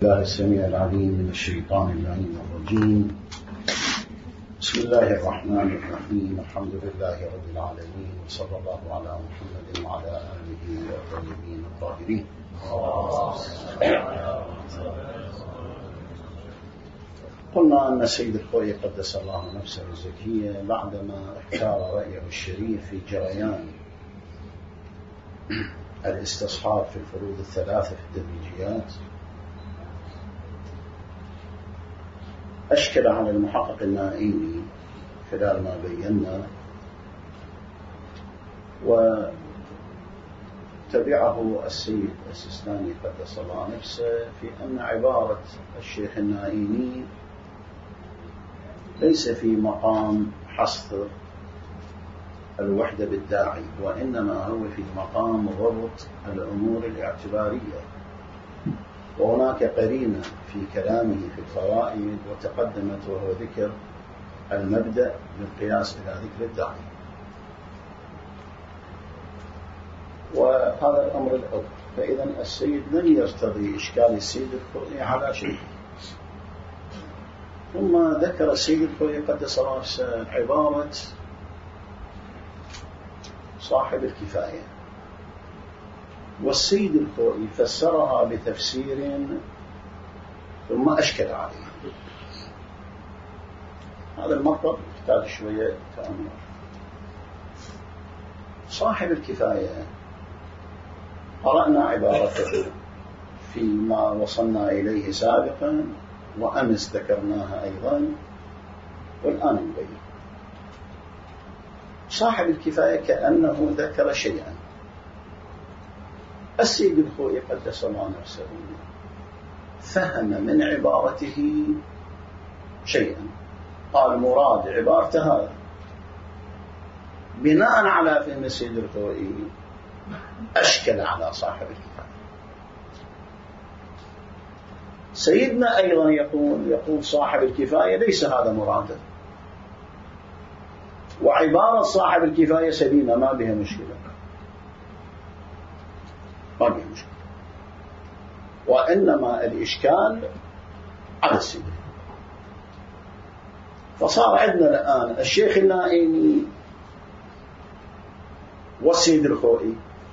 الله السميع العليم من الشيطان اللعين الرجيم. بسم الله الرحمن الرحيم. الحمد لله رب العالمين، وصلى الله على محمد وعلى آله الطيبين الطاهرين. قلنا أن سيد الخوئي قدس الله نفسه الزكية بعدما اختار رأيه الشريف في جريان الاستصحاب في الفروض الثلاثة في التدريجيات، أشكل على المحقق النائيني خلال ما بينا، وتبعه السيد السيستاني قدس الله نفسه في أن عبارة الشيخ النائيني ليس في مقام حصر الوحدة بالداعي، وإنما هو في مقام ضبط الأمور الاعتبارية. وهناك قرينة في كلامه في الفوائد وتقدمت، وهو ذكر المبدأ بالقياس إلى ذكر الداعي، وهذا الأمر الأول. فإذا السيد لم يرتضي إشكال السيد الخوئي على شيء. ثم ذكر السيد الخوئي قدس الله نفسه عبارة صاحب الكفاية، والسيد الخوئي فسرها بتفسير ثم أشكل عليه. هذا المطلب يحتاج شوية تأمل. صاحب الكفاية قرأنا عبارته فيما وصلنا إليه سابقا، وأمس ذكرناها أيضا، والآن نبين. صاحب الكفاية كأنه ذكر شيئا. السيد الخوئي قدس الله نفسه فهم من عبارته شيئا، قال مراد عبارته هذا. بناء على فهم السيد الخوئي أشكل على صاحب الكفاية. سيدنا أيضا يقول صاحب الكفاية ليس هذا مراده، وعبارة صاحب الكفاية سليمة ما بها مشكلة، ما بها مشكلة، وإنما الإشكال على السيد. فصار عندنا الآن الشيخ النائيني والسيد الخوئي.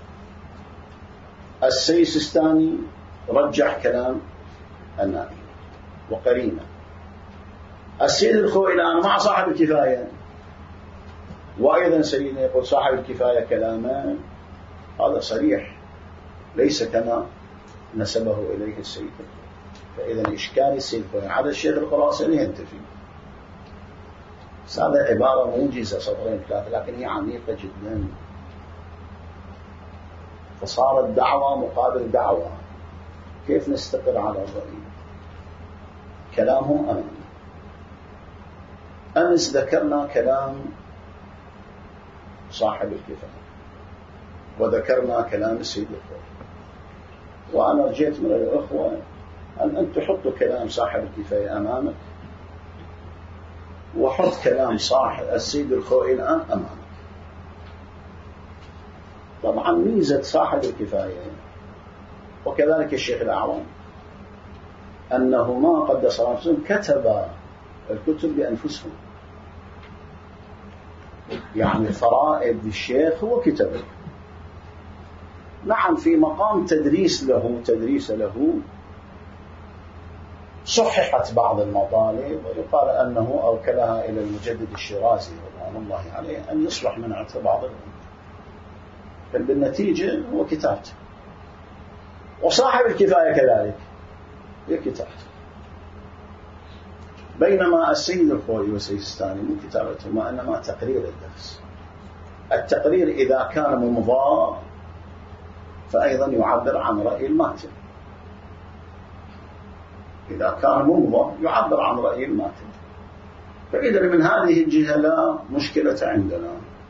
السيستاني رجح كلام النائيني وقرينه. السيد الخوئي الآن مع صاحب الكفاية، وأيضا سيدنا يقول صاحب الكفاية كلامان. هذا صريح، ليس كما نسبه إليه السيد. فإذا إشكال السيد على الشيخ الخراساني ينتفي. هذا عبارة موجزة سطرين ثلاثة، لكن هي عميقة جدا. فصارت دعوة مقابل دعوة. كيف نستقر على الرأي؟ كلامهم أمامي. أمس ذكرنا كلام صاحب الكفاية، وذكرنا كلام السيد الخوئي، وأنا رجيت من الأخوة أن أنت تحطوا كلام صاحب الكفاية أمامك، وحط كلام صاحب السيد الخوئي الآن أمامك. طبعا ميزة صاحب الكفاية وكذلك الشيخ الأعوان أنهما قدس الله نفسهم كتبا الكتب بأنفسهم. يعني فرائد الشيخ هو كتبه. نعم في مقام تدريس له صححت بعض المطالب، ويقال أنه أوكلها إلى المجدد الشيرازي رضوان الله عليه أن يصلح من عطف بعض الأمور، بل بالنتيجة هو كتابته. وصاحب الكفاية كذلك هي كتابته. بينما السيد الخوئي والسيستاني من كتابتهما إنما تقرير الدرس. التقرير إذا كان ممضى فأيضا يعبر عن رأي الماتن، إذا كان ممضى يعبر عن رأي الماتن. فإذا من هذه الجهة لا مشكلة عندنا.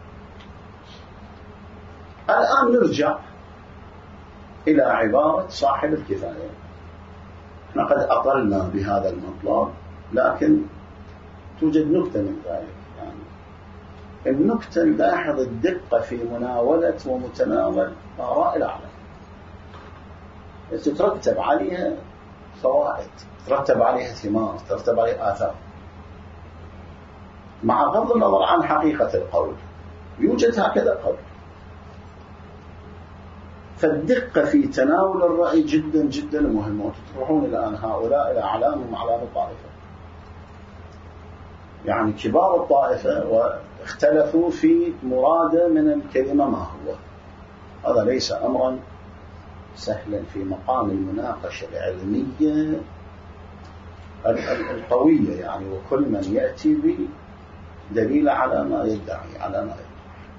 الآن نرجع إلى عبارة صاحب الكفاية. احنا قد أقلنا بهذا المطلب، لكن توجد نكتة من ذلك. يعني النكتة نلاحظ الدقة في مناولة ومتناول آراء الأعلى، تترتب عليها فوائد، ترتب عليها ثمار، ترتب عليها آثار، مع غض النظر عن حقيقة القول يوجد هكذا قول. فالدقة في تناول الرأي جدا جدا مهمة. وتروحون الآن هؤلاء إلى أعلامهم أعلام الطائفة، يعني كبار الطائفة، واختلفوا في مراد من الكلمة ما هو. هذا ليس أمرا سهلا في مقام المناقشة العلمية القوية، يعني وكل من يأتي بدليل على ما يدعي، على ما يدعي.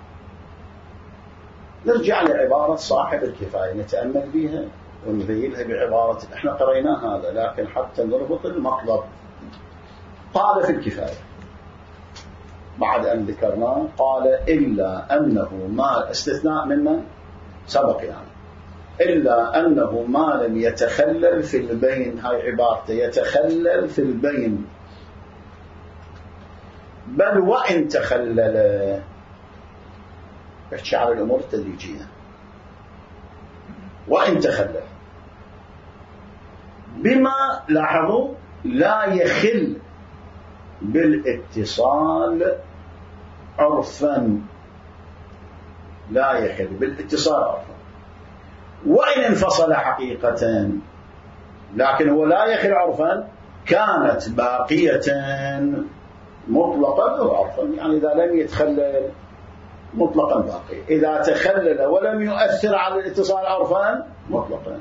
نرجع لعبارة صاحب الكفاية، نتأمل بها ونذيلها بعبارة احنا قرينا هذا، لكن حتى نربط المطلب. قال في الكفاية بعد أن ذكرناه، قال إلا أنه ما استثناء ممن سبق، يعني إلا أنه ما لم يتخلل في البين. هاي عبارته، يتخلل في البين، بل وإن تخلل. يحكي على الأمور التدريجية. وإن تخلل بما، لاحظوا، لا يخل بالاتصال عرفا، لا يخل بالاتصال عرفا، وإن انفصل حقيقة، لكن هو لا يخل عرفا، كانت باقية مطلقا أو عرفا. يعني إذا لم يتخلل مطلقا باقي، إذا تخلل ولم يؤثر على الاتصال عرفا مطلقا.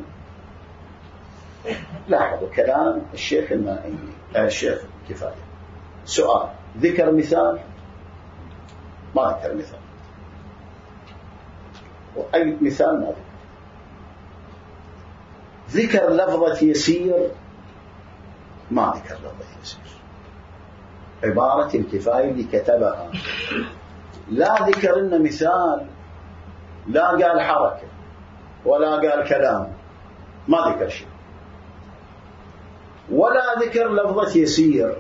لاحظوا كلام الشيخ المائي، الشيخ كفاية. سؤال: ذكر مثال؟ ما ذكر مثال. وأي مثال ما ذكر. ذكر لفظة يسير؟ ما ذكر لفظة يسير. عبارة الكفاية اللي كتبها لا ذكر لنا مثال، لا قال حركة ولا قال كلام، ما ذكر شيء، ولا ذكر لفظة يسير،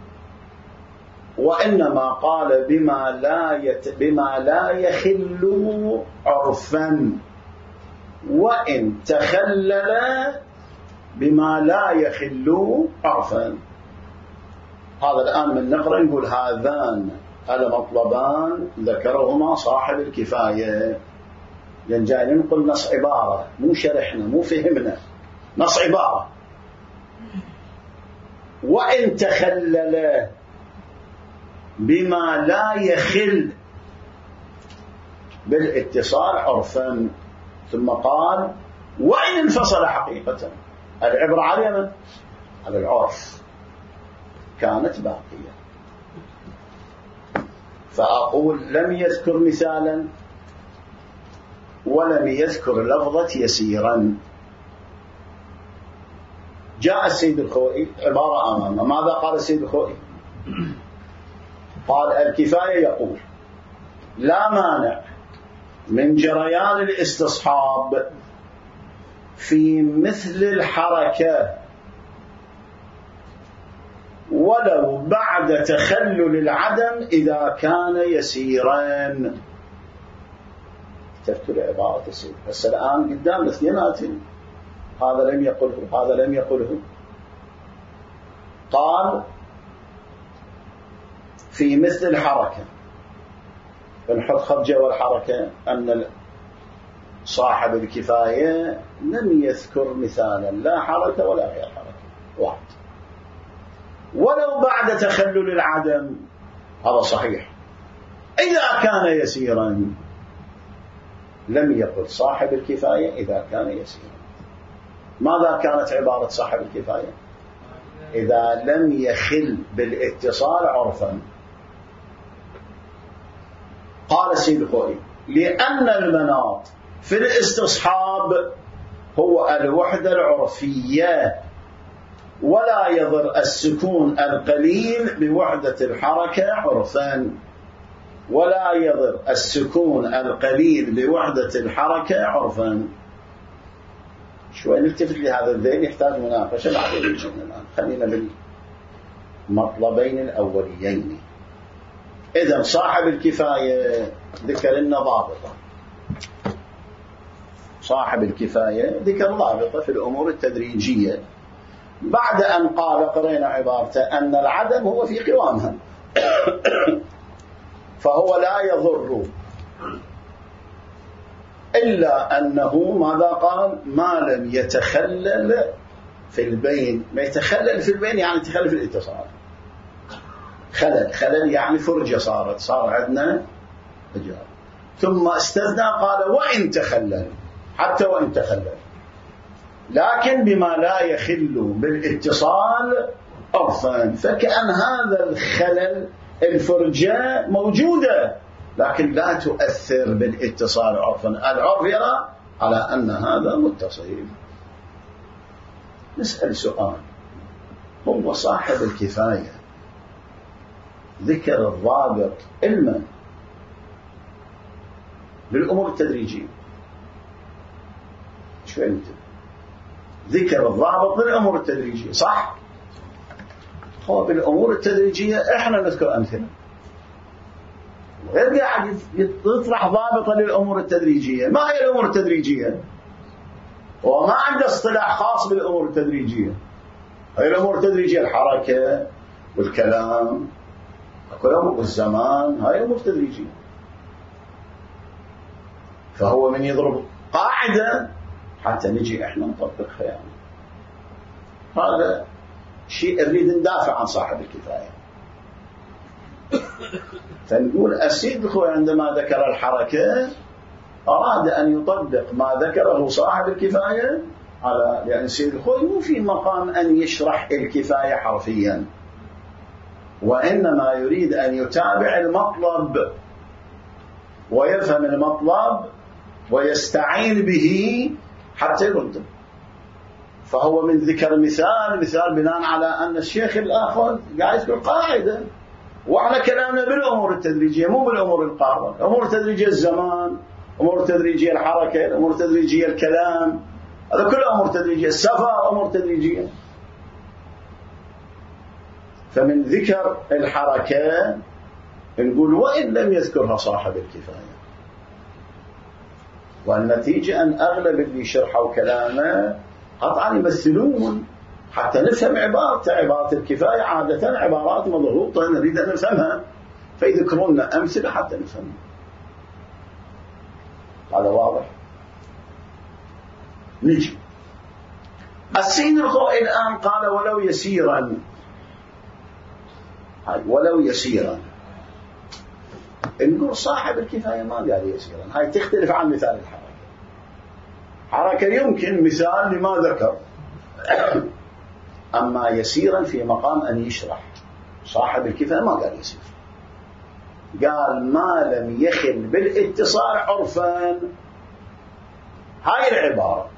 وإنما قال بما لا يخل عرفا، وإن تخلل بما لا يخل عرفا. هذا الآن من نقرأ نقول هذان المطلبان ذكرهما صاحب الكفاية، لأن جاي ننقل نص عبارة، مو شرحنا مو فهمنا، نص عبارة. وإن تخلل بما لا يخل بالاتصال عرفا، ثم قال وإن انفصل حقيقة. العبرة على من؟ على العرف، كانت باقية. فأقول لم يذكر مثالا ولم يذكر لفظة يسيرا. جاء السيد الخوئي، عبارة أمامه، ماذا قال السيد الخوئي؟ قال الكفاية يقول لا مانع من جريان الاستصحاب في مثل الحركة ولو بعد تخلل العدم إذا كان يسيرا. تذكر عبارة السيد. بس الآن قدام اثنيناتين، هذا لم يقله هذا لم يقله. قال في مثل الحركة، فنحط خرجة والحركة، أن صاحب الكفاية لم يذكر مثالا لا حركة ولا غير حركة، واحد. ولو بعد تخلل العدم، هذا صحيح. إذا كان يسيرا، لم يقل صاحب الكفاية إذا كان يسيرا. ماذا كانت عبارة صاحب الكفاية؟ إذا لم يخل بالاتصال عرفا. قال السيد الخوئي لأن المناط في الاستصحاب هو الوحدة العرفية، ولا يضر السكون القليل بوحدة الحركة عرفا، ولا يضر السكون القليل بوحدة الحركة عرفا. شوي نلتفت لهذا الذيل، يحتاج مناقشة بعد الآن. خلينا بالمطلبين الأوليين. إذن صاحب الكفاية ذكر لنا ضابطة، صاحب الكفاية ذكر ضابطة في الأمور التدريجية، بعد أن قال قرينا عبارته أن العدم هو في قوامها فهو لا يضر إلا أنه ماذا قال؟ ما لم يتخلل في البين. ما يتخلل في البين يعني يتخلل في الاتصال. خلل يعني فرجة صار عندنا حجاب. ثم استثنى قال وإن تخلل، حتى وإن تخلل، لكن بما لا يخل بالاتصال عرفا. فكأن هذا الخلل الفرجة موجودة لكن لا تؤثر بالاتصال عرفا. العرف يرى على أن هذا متصل. نسأل سؤال: هو صاحب الكفاية ذكر الضابط علما بالأمور التدريجية؟ شو أنت ذكر الضابط بالأمور التدريجية صح؟ هو بالأمور التدريجية إحنا نذكر أمثلة، غير قاعد يطرح ضابطة للأمور التدريجية. ما هي الأمور التدريجية؟ وما عنده اصطلاح خاص بالأمور التدريجية. هي الأمور التدريجية الحركة والكلام والزمان، هاي أمور تدريجية. فهو من يضرب قاعدة حتى نجي إحنا نطبقها. يعني هذا شيء نريد ندافع عن صاحب الكفاية. فنقول السيد الخوي عندما ذكر الحركة أراد أن يطبق ما ذكره صاحب الكفاية على، لأن السيد الخوي مو في مقام أن يشرح الكفاية حرفيا، وإنما يريد أن يتابع المطلب ويفهم المطلب ويستعين به حتى يرد. فهو من ذكر مثال بناء على أن الشيخ الآخر قاعد يذكر قاعدة، وعلى كلامنا بالأمور التدريجية مو بالأمور القارة. الأمور التدريجية الزمان، أمور التدريجية الحركة، الأمور التدريجية الكلام، هذا كله أمور تدريجية. السفر أمور تدريجية. فمن ذكر الحركة نقول وإن لم يذكرها صاحب الكفاية، والنتيجة أن أغلب اللي شرحوا كلامه قطعا يمثلون حتى نفهم عبارته. عبارة الكفاية عادة عبارات مضغوطة نريد أن نفهمها، فيذكرون أمثلة حتى نفهمها. هذا واضح. نجي السيد الخوئي الآن قال ولو يسيرا. ولو يسيرا نقول صاحب الكفاية ما قال يسيرا. هاي تختلف عن مثال الحركة. حركة يمكن مثال لما ذكر، أما يسيرا في مقام أن يشرح. صاحب الكفاية ما قال يسير، قال ما لم يخل بالاتصال عرفا. هاي العبارة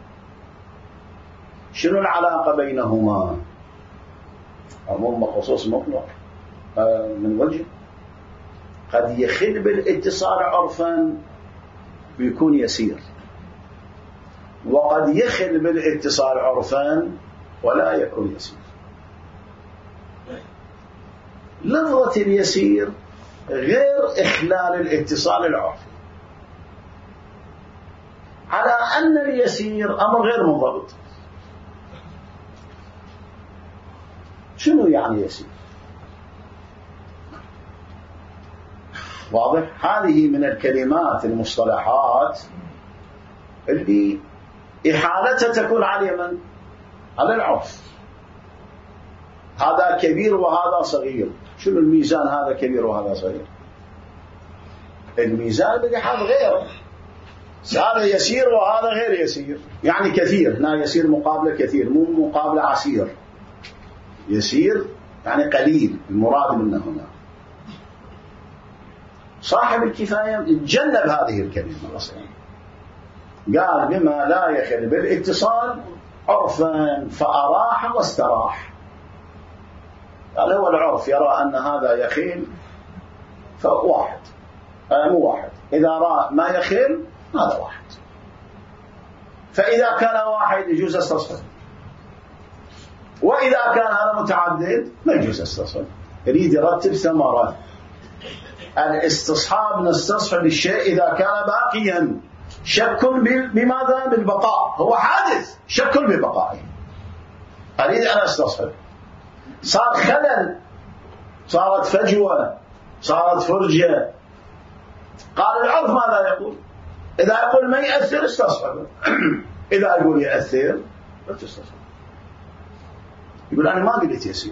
شنو العلاقة بينهما؟ عموم خصوص مطلق. من وجه قد يخل بالاتصال عرفا ويكون يسير، وقد يخل بالاتصال عرفا ولا يكون يسير. لفظة اليسير غير إخلال الاتصال العرفي، على أن اليسير أمر غير منضبط. شنو يعني يسير؟ واضح؟ هذه من الكلمات المصطلحات اللي إحالتها تكون على من؟ على العرف. هذا كبير وهذا صغير. شنو الميزان هذا كبير وهذا صغير؟ الميزان باللحاظ غيره. هذا يسير وهذا غير يسير. يعني كثير، هنا يسير مقابل كثير، مو مقابل عسير. يسير يعني قليل، المراد منه هنا. صاحب الكفاية تجنب هذه الكلمة أصلا، قال بما لا يخل بالاتصال عرفا فأراح واستراح. قال هو العرف يرى أن هذا يخل فواحد، مو واحد. إذا رأى ما يخل هذا واحد، فإذا كان واحد يجوز استصحاب، وإذا كان هذا متعدد ما يجوز استصحاب. يريد يرتب ثمرة. الاستصحاب نستصحب الشيء إذا كان باقيا. شك بماذا؟ بالبقاء. هو حادث، شك ببقائه. أريد أن أستصحب، صار خلل، صارت فجوة، صارت فرجة. قال العرف ماذا يقول؟ إذا يقول ما يأثر استصحبه، إذا يقول يأثر لا تستصحبه. يقول أنا ما قلت يسير.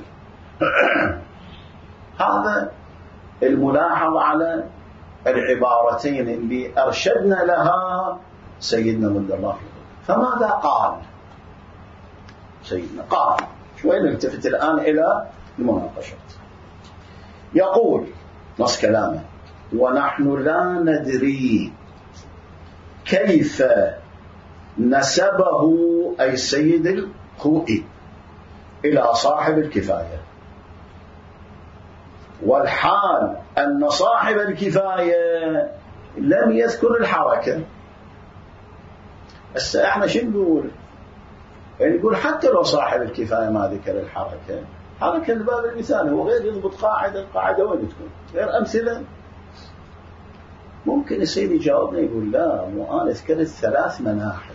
هذا الملاحظة على العبارتين اللي أرشدنا لها سيدنا مد الله في ظله. فماذا قال سيدنا؟ قال شوي نلتفت الآن إلى المناقشات. يقول نص كلامه: ونحن لا ندري كيف نسبه أي السيد الخوئي إلى صاحب الكفاية، والحال أن صاحب الكفاية لم يذكر الحركة. بس احنا شو نقول؟ يعني نقول حتى لو صاحب الكفاية ما ذكر الحركة، حركة الباب المثال هو غير يضبط قاعدة، القاعدة وين تكون؟ غير أمثلة. ممكن يصير يجاوبنا يقول لا، مو أنا ذكرت 3 مناحي،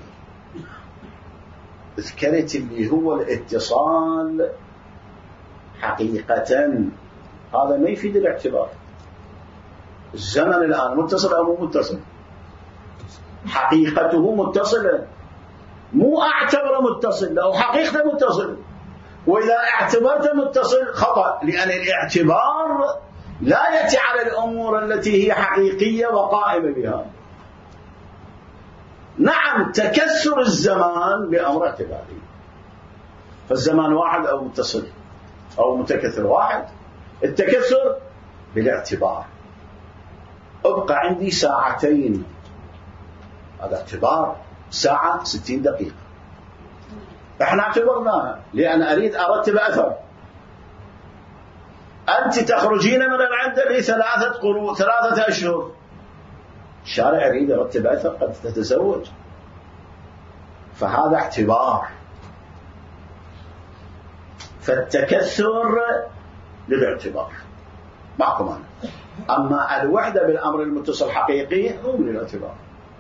ذكرت اللي هو الاتصال حقيقة، هذا ما يفيد الاعتبار. الزمن الآن متصل أو مو متصل؟ حقيقته متصلة، مو أعتبر متصل، لو حقيقته متصل. وإذا اعتبرت متصل خطأ، لأن الاعتبار لا يأتي على الأمور التي هي حقيقية وقائمة بها. نعم تكسر الزمان بأمر اعتباري، فالزمان واحد أو متصل أو متكثر واحد، التكسر بالاعتبار. أبقى عندي 2 ساعات، هذا اعتبار، ساعة 60 دقيقة احنا اعتبرناها لأن أريد أرتب أثر. أنت تخرجين من العندلي 3 أشهر، الشارع يريد يرتب أثر، قد تتزوج، فهذا اعتبار. فالتكثر للاعتبار معكم أنا. أما الوحدة بالأمر المتصل حقيقي هو من الاعتبار.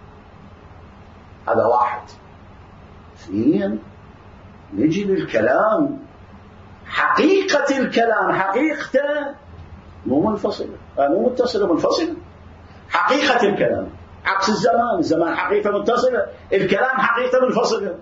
هذا 1. 2 نجي للكلام، حقيقة الكلام، حقيقته مو منفصلة، مو متصلة، منفصلة. حقيقة الكلام عكس الزمان، الزمان حقيقة متصلة، الكلام حقيقة منفصلة.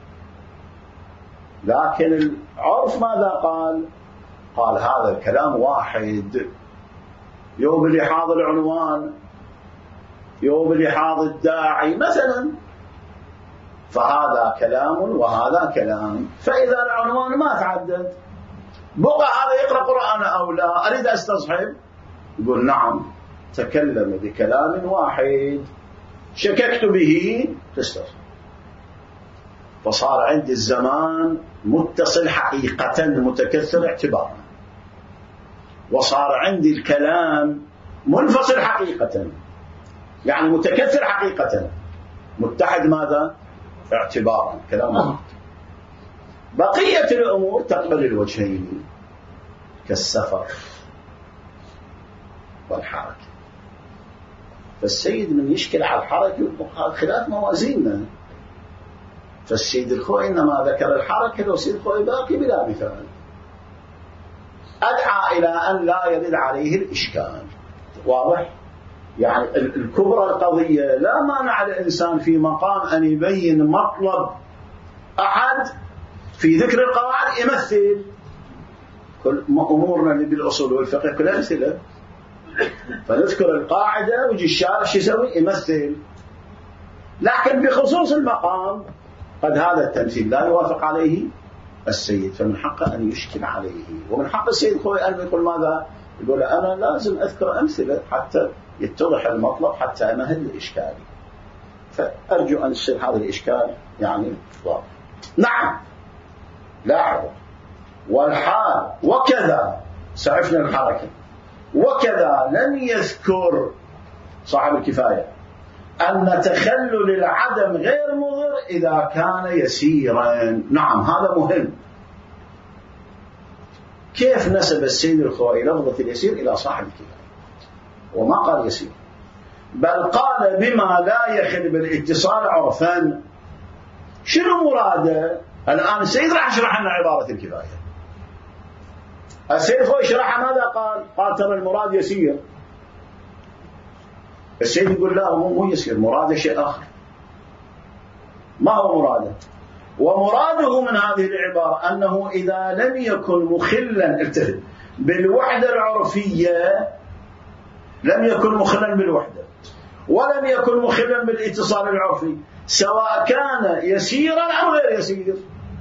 لكن العرف ماذا قال؟ قال هذا الكلام واحد، يوم اللي حاضر العنوان، يوم اللي حاضر الداعي مثلا، فهذا كلام وهذا كلام. فإذا العنوان ما تعدد، بقى هذا يقرأ قرآن أو لا، أريد أستصحب، يقول نعم تكلم بكلام واحد شككت به تستصحب. فصار عندي الزمان متصل حقيقة، متكثر اعتبارا، وصار عندي الكلام منفصل حقيقة، يعني متكثر حقيقة، متحد ماذا؟ اعتبارا، كلام واحد. بقية الأمور تقبل الوجهين كالسفر والحركة. فالسيد من يشكل على الحركة يبقى خلاف موازيننا. فالسيد الخوئي إنما ذكر الحركة، لو السيد الخوئي باقي بلا مثال، أدعى إلى أن لا يرد عليه الإشكال. واضح؟ يعني الكبرى القضية لا مانع الإنسان في مقام أن يبين مطلب أحد في ذكر القواعد يمثل. كل أمورنا اللي بالأصول والفقه كلها أمثلة، فنذكر القاعدة ويجي الشارع شو يسوي؟ يمثل. لكن بخصوص المقام قد هذا التمثيل لا يوافق عليه السيد، فمن حقه أن يشكل عليه. ومن حق السيد الخوئي أن يقول ماذا؟ يقول أنا لازم أذكر أمثلة حتى يتضح المطلب، حتى أمهد الإشكال. فأرجو أن يصير هذا الإشكال يعني واضح. نعم لاحظوا، والحال وكذا، سعفنا الحركة، وكذا لم يذكر صاحب الكفاية أن تخلل العدم غير مضر إذا كان يسيرا. نعم هذا مهم. كيف نسب السيد الخوئي لفظة اليسير إلى صاحب الكفاية؟ وما قال يسير، بل قال بما لا يخل بالاتصال عرفا. شنو مراده؟ الآن السيد راح يشرح لنا عبارة الكفاية. السيد هو يشرح ماذا قال ترى المراد يسير. السيد يقول لا مو يسير، مراده شيء آخر. ما هو مراده؟ ومراده من هذه العبارة أنه إذا لم يكن مخلا التفت بالوحدة العرفية، لم يكن مخلا بالوحدة ولم يكن مخلا بالاتصال العرفي، سواء كان يسيرا أو غير يسير.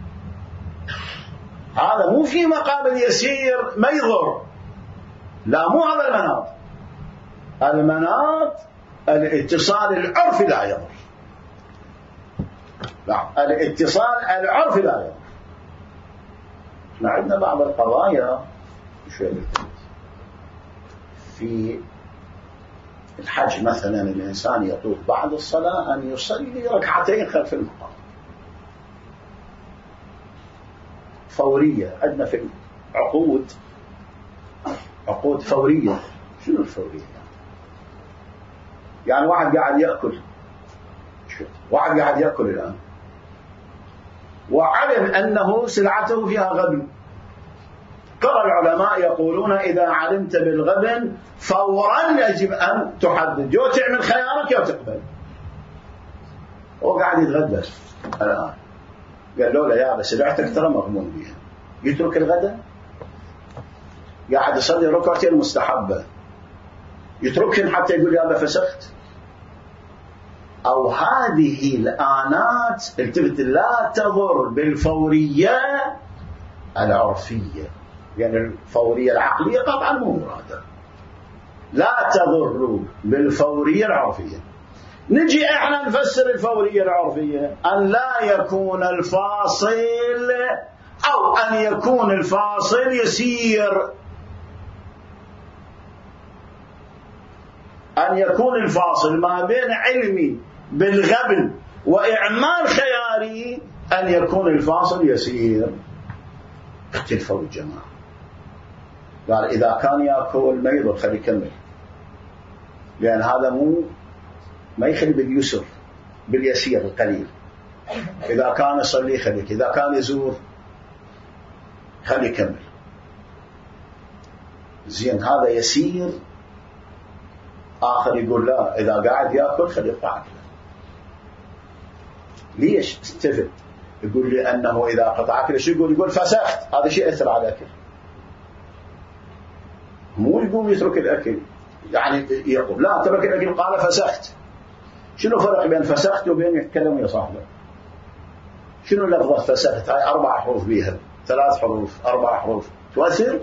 هذا مو في مقام اليسير ما يضر، لا مو هذا المناط. المناط الاتصال العرفي لا يضر. لا، الاتصال العرفي لا يضر. احنا عندنا بعض القضايا في الحج مثلا، الإنسان يطوف بعد الصلاة أن يصلي ركعتين خلف المقام فورية. عندنا في عقود فورية. شنو الفورية؟ يعني واحد قاعد يأكل الآن وعلم أنه سلعته فيها غبن. ترى العلماء يقولون إذا علمت بالغبن فورا يجب أن تحدد، جو تعمل خيارك يا تقبل. هو قاعد يتغدى الآن، قال له لا يا بس سلعتك ترى مغمون بها، يترك الغداء، قاعد يصلي ركعتين مستحبة، يتركهن حتى يقول يا فسخت. أو هذه الآنات التفت لا تضر بالفورية العرفية، يعني الفورية العقلية طبعا مو مرادة، لا تضر بالفورية العرفية. نجي احنا نفسر الفورية العرفية أن لا يكون الفاصل، أو أن يكون الفاصل يسير، أن يكون الفاصل ما بين علمي بالغبن وإعمال خياري أن يكون الفاصل يسير. اختلفوا الجماعة، قال إذا كان يأكل ما يضر خلي يكمل، لأن هذا ما يخلي باليسر باليسير القليل. إذا كان يصلي خليك، إذا كان يزور خلي يكمل. زين هذا يسير. آخر يقول لا، إذا قاعد يأكل خلي يقطع أكله. ليش استفد؟ يقول لي أنه إذا قطع أكله شو يقول فسخت، هذا شيء أثر على الأكل، مو يقوم يترك الأكل. يعني يقول لا ترك الأكل قال فسخت. شنو فرق بين فسخت وبين يتكلم يا صاحبه؟ شنو لفظة فسخت؟ هاي 4 حروف بيها، 3 حروف، 4 حروف، تؤثر؟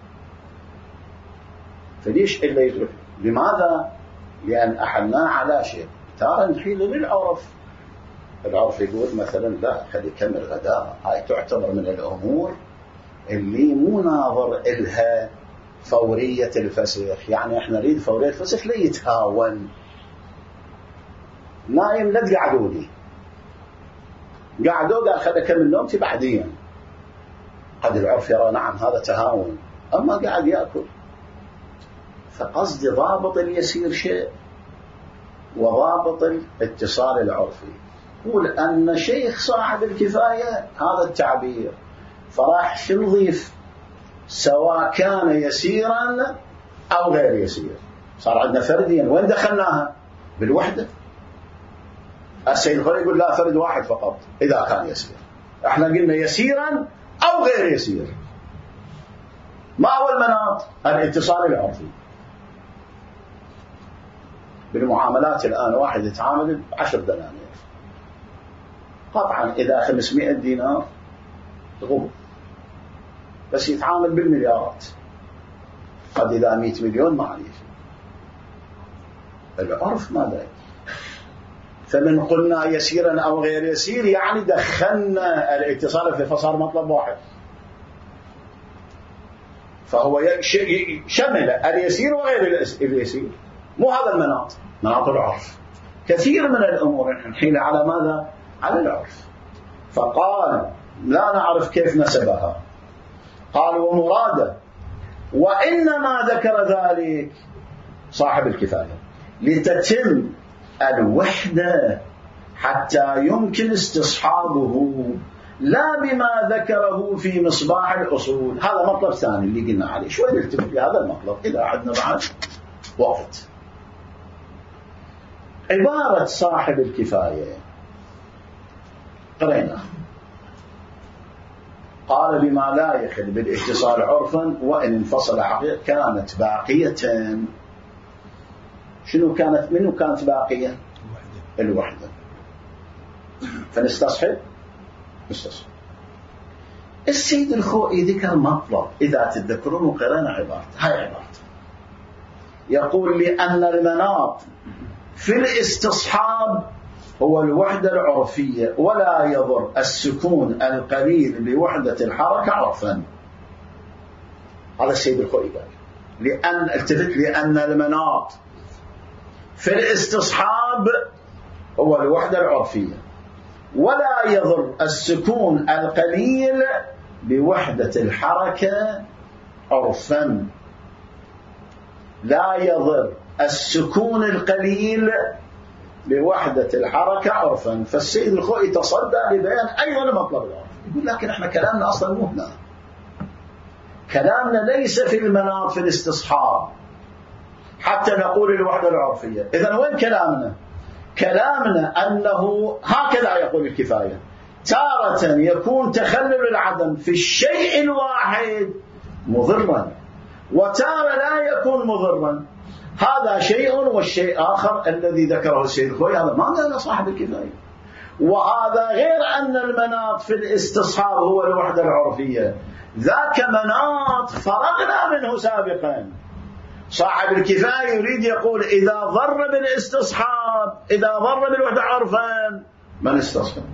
فليش إلا يترك؟ لماذا؟ لأن أحلناه على شيء. ترى نحيل للعرف. العرف يقول مثلا لا خلي يكمل غداء، هاي تعتبر من الأمور اللي مو ناظر إلها فورية الفسخ. يعني احنا نريد فورية الفسخ لا يتهاون. نايم لا تقعدوا لي، قعدوا قال خلي أكمل نومتي بعدين. قد العرف يرى نعم هذا تهاون، أما قاعد يأكل. فقصد ضابط اليسير شيء وضابط الاتصال العرفي. يقول أن شيخ صاحب الكفاية هذا التعبير، فراح نضيف سواء كان يسيرا أو غير يسير. صار عندنا فرديا، وين دخلناها؟ بالوحدة. السيد الخليل يقول لا، فرد واحد فقط إذا كان يسير. احنا قلنا يسيرا أو غير يسير. ما هو المناط؟ الاتصال العرفي. بالمعاملات الآن واحد يتعامل ب10 دنانير، قطعا إذا 500 دينار غب، بس يتعامل بالمليارات. قد إذا 100 مليون معليش. العرف ماذا؟ فمن قلنا يسيرا أو غير يسير يعني دخلنا الاتصال في فصار مطلب واحد، فهو شمل اليسير وغير اليسير. مو هذا المناط، مناط العرف. كثير من الأمور نحيل على ماذا؟ على العرف. فقال لا نعرف كيف نسبها. قال ومراده، وإنما ذكر ذلك صاحب الكفاية لتتم الوحدة حتى يمكن استصحابه لا بما ذكره في مصباح الأصول. هذا مطلب ثاني اللي قلنا عليه، شوي نلتفت لهذا المطلب إذا عندنا بعد وقت. عبارة صاحب الكفاية قرينا قال بما لا يخل بالاتصال عرفا وإن انفصل حقيقة كانت باقية. شنو كانت؟ منو كانت باقية؟ الوحدة. فنستصحب نستصحب. السيد الخوئي ذكر مطلب إذا تتذكرون وقرأنا عبارته، هاي عبارته يقول لأن المناط في الاستصحاب هو الوحدة العرفية ولا يضر السكون القليل بوحدة الحركة عرفا. هذا السيد الخوئي قال لأن المناط في الاستصحاب هو الوحدة العرفية ولا يضر السكون القليل بوحدة الحركة عرفا. لا يضر السكون القليل بوحدة الحركة عرفا. فالسيد الخوئي تصدى لبيان أيضا مطلب العرف. يقول لكن احنا كلامنا أصلا مو هنا، كلامنا ليس في المناط في الاستصحاب حتى نقول الوحدة العرفية. إذن وين كلامنا؟ كلامنا أنه هكذا يقول الكفاية، تارة يكون تخلل العدم في الشيء الواحد مضرا وتارة لا يكون مضرا. هذا شيء والشيء آخر الذي ذكره السيد الخوئي هذا ما قال صاحب الكفاية. وهذا غير أن المناط في الاستصحاب هو الوحدة العرفية، ذاك مناط فرغنا منه سابقا. صاحب الكفاية يريد يقول إذا ضر بالاستصحاب، إذا ضر بالوحدة عرفا ما نستصحب.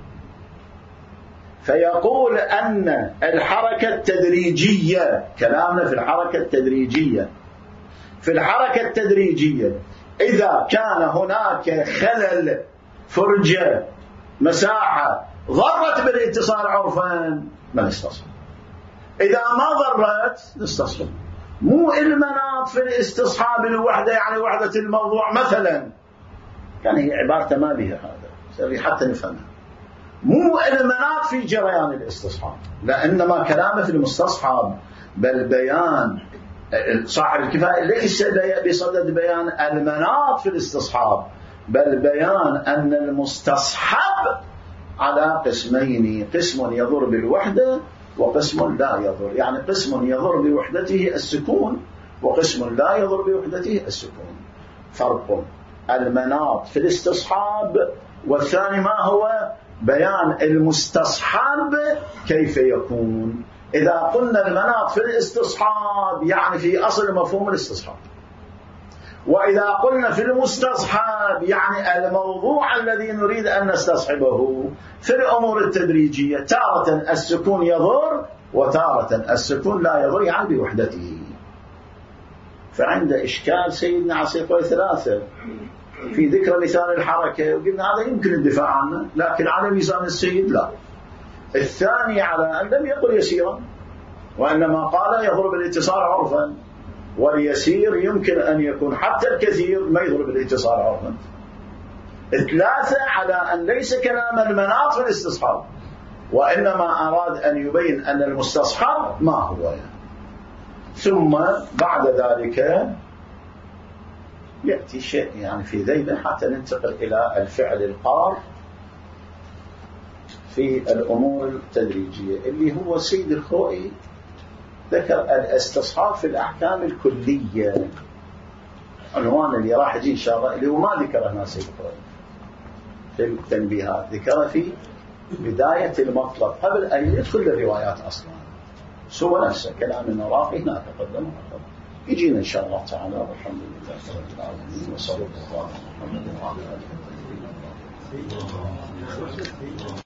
فيقول أن الحركة التدريجية، كلامنا في الحركة التدريجية، في الحركة التدريجية إذا كان هناك خلل فرجة مساحة ضرت بالاتصال عرفا ما نستصحب. إذا ما ضرت نستصحب. مو المناط في الاستصحاب الوحدة يعني وحدة الموضوع مثلا، كان هي عبارته ما بها هذا حتى نفهمها. مو المناط في جريان الاستصحاب، لأنما كلامه في المستصحاب، بل بيان صاحب الكفاية ليس بصدد بيان المناط في الاستصحاب، بل بيان أن المستصحب على قسمين، قسم يضر بالوحدة وقسم لا يضر. يعني قسم يضر بوحدته السكون وقسم لا يضر بوحدته السكون. فرق المناط في الاستصحاب والثاني ما هو بيان المستصحب كيف يكون. إذا قلنا المناط في الاستصحاب يعني في أصل مفهوم الاستصحاب، وإذا قلنا في المستصحب يعني الموضوع الذي نريد أن نستصحبه في الأمور التدريجية، تارة السكون يضر وتارة السكون لا يضر يعني بوحدته. فعند إشكال سيدنا عصيقوي ثلاثة في ذكر مثال الحركة، وقلنا هذا يمكن الدفاع عنه لكن على ميزان السيد لا. الثاني على أن لم يقل يسيرا وإنما قال يضرب الاتصال عرفا، واليسير يمكن أن يكون حتى الكثير ما يضرب الاتصال عرفا. ثلاثة على أن ليس كلام المناط في الاستصحاب وإنما أراد أن يبين أن المستصحب ما هو يعني. ثم بعد ذلك يأتي شيء يعني في ذيله حتى ننتقل إلى الفعل القار في الأمور التدريجية اللي هو سيد الخوئي ذكر الاستصحاب في الأحكام الكلية، عنوان اللي راح يجي إن شاء الله، اللي هو ما ذكره هنا سيد الخوئي في التنبيهات، ذكره في بداية المطلب قبل أن يدخل الروايات أصلا. سوى نفسه كلام النراقي هنا تقدم يجينا إن شاء الله تعالى. والحمد لله رب العالمين وصلى الله على محمد وعلى آله وصحبه.